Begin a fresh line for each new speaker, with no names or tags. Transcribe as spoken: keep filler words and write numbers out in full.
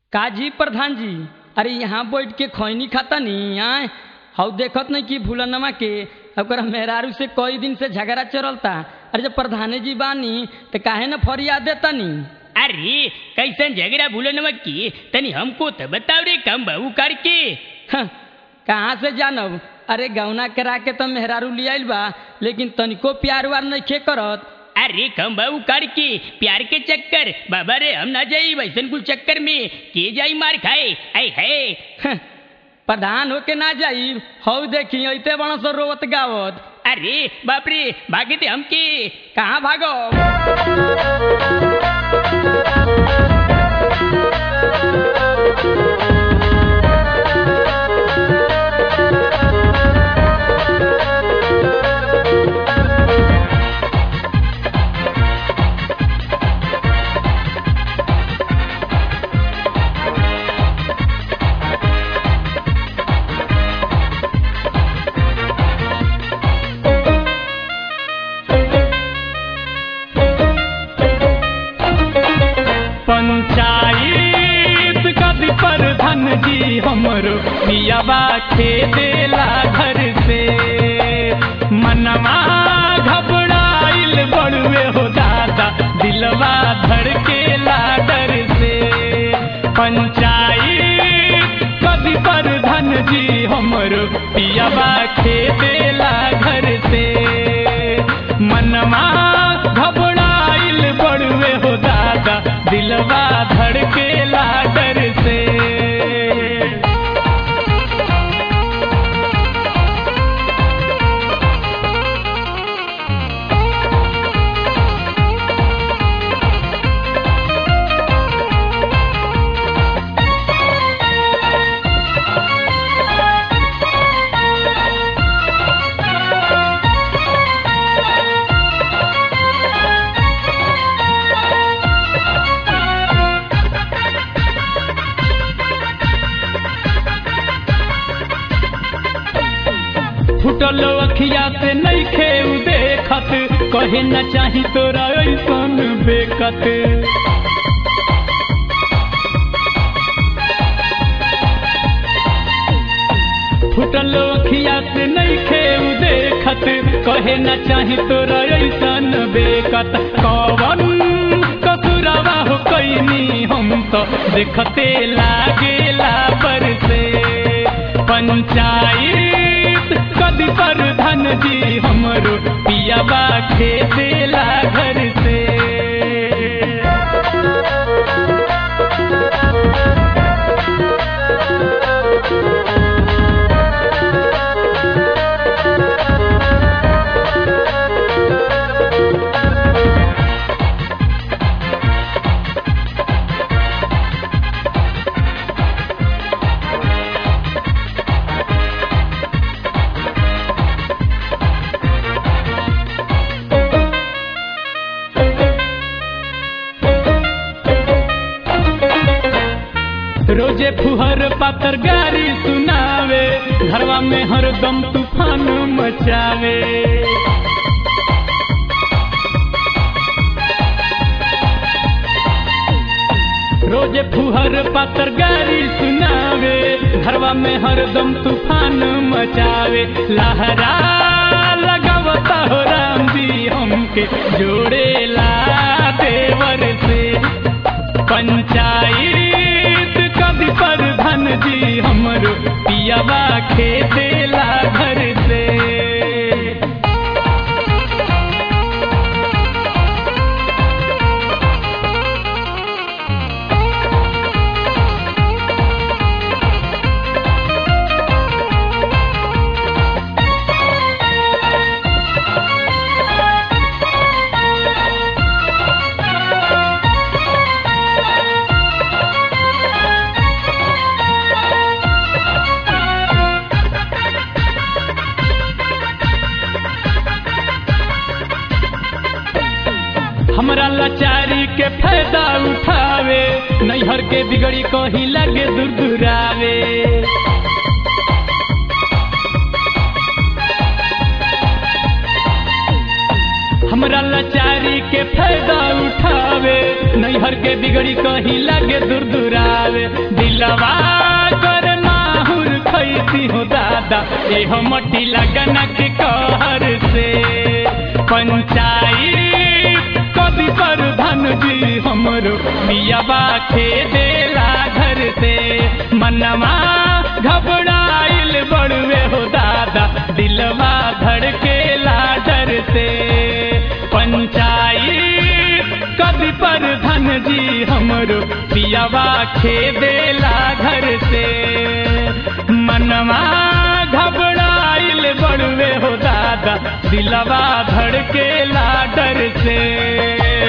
काजी प्रधान जी, अरे यहाँ बैठ के खैनी खाता नहीं आए हाउ देखत नहीं कि भूलनमा के ओकरा मेहरारू से कई दिन से झगड़ा चलता। अरे जब प्रधान जी बानी तो काहे न फरियाद देता नी।
अरे कैसन झगड़ा भूलनमा की तनी हमको तो बताओ रे कम बहू करके।
हाँ, कहाँ से जानब। अरे गौना करा के तो मेहरारू ले आइल बा लेकिन तनिको प्यार वार नहीं खे करत।
अरे कम बहू करके प्यार के चक्कर बाबा रे हम ना जाई वैसन कुल चक्कर में के जाई मार खाए। आई है
हाँ, प्रधान होके ना जाई हौ देखी ऐते बड़ा सो रोवत गावत।
अरे बाप रे भागे थे हमके।
कहाँ भागो।
पंचायत कद प्रधान जी हमरो पियावा खेदेला घर से मनवा घबराइल बड़ुए हो दादा दिलवा धड़केला डर से। पंचायत कद प्रधान जी हमरो पियावा खेदेला घर से मनवा घबराइल बड़ुए हो दादा दिलवा धड़केला डर से। फुटल अखिया से नहीं खेऊ देखत कहे न चाही तोरा ऐसन बेकत। फुटल अखिया से नहीं खेऊ देखत कहे न चाही तोरा ऐसन बेकत। कवन कसुरवा हो कैनी हम तो देखते लागेला बरसे। पंचायत कद प्रधान जी हमरो पियावा खेदेला घर से। रोजे फुहर पातर गारी सुनावे घरवा में हरदम तूफान मचावे। रोजे फुहर पातर गारी सुनावे घरवा में हरदम तूफान मचावे। लहरा लगावता हो राम जी हमके जोड़ेला देवर से। पंचायत कद प्रधान जी हमरो पियावा खेदेला घर से। हमरा लाचारी के फायदा उठावे नैहर के बिगड़ी कही लगे दुरदुरावे। हमरा लाचारी के फायदा उठावे नैहर के बिगड़ी कही लगे दुरदुरावे। दिलवा कर माहुर खैती हो दादा एहो मटी लगन के कहर से पंचायत कभी पर धन जी हमरो मियावा खेदेला घर से मनवा घबराइल बड़वे हो दादा दिलवा धड़केला डर से पंचायत कभी पर धन जी हमरो पियावा खेदेला घर से मनवा घबराइल बड़वे हो दादा दिलवा धड़केला डर से।